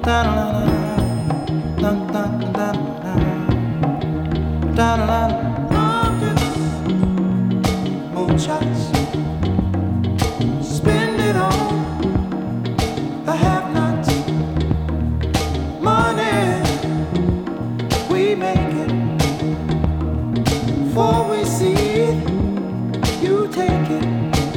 Moonshots, spend it on the have-nots. Money, we make it. Before we see it, you take it.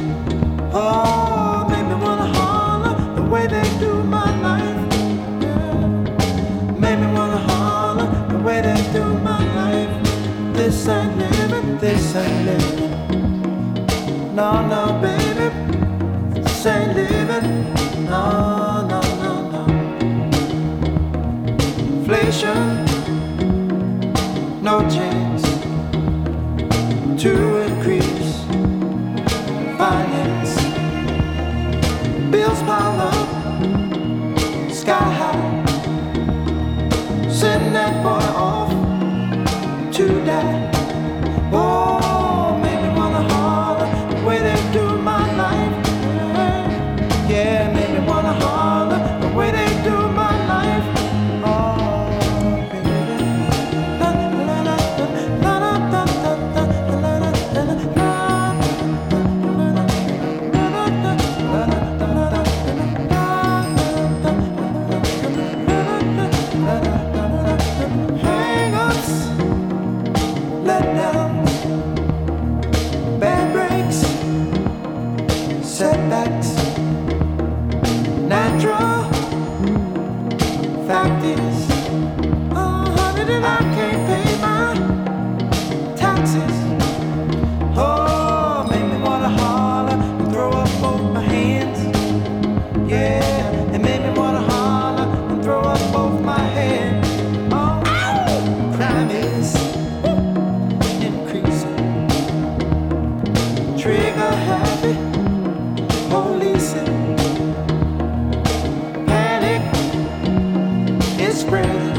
Oh, make me wanna holler the way they do my life. Yeah. Make me wanna holler the way they do my life. This ain't living, this ain't living. No, no, baby, this ain't living. No, no, no, no. Inflation, no chance to increase finance. Bills pile up, sky high. Send that boy off to die. Oh, make me wanna holler the way they do my life. Yeah, make me wanna holler the way they do my life. Oh, baby. La, la, la, la, la, la, la, la, la, la, hang-ups, letdowns, bad breaks, setbacks, natural. Fact is, oh, honey, that I can't pay my taxes. Oh, make me wanna holler and throw up both my hands. Yeah, it made me wanna holler and throw up both my hands. Oh, crime is increasing. Trigger happy, policing. Panic is spreading.